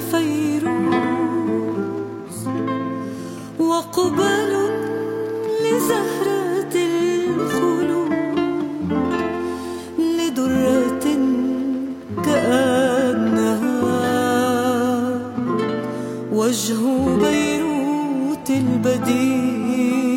فيروز، وقبل لزهرة الخلود، لدرة كأنها وجه بيروت البديع.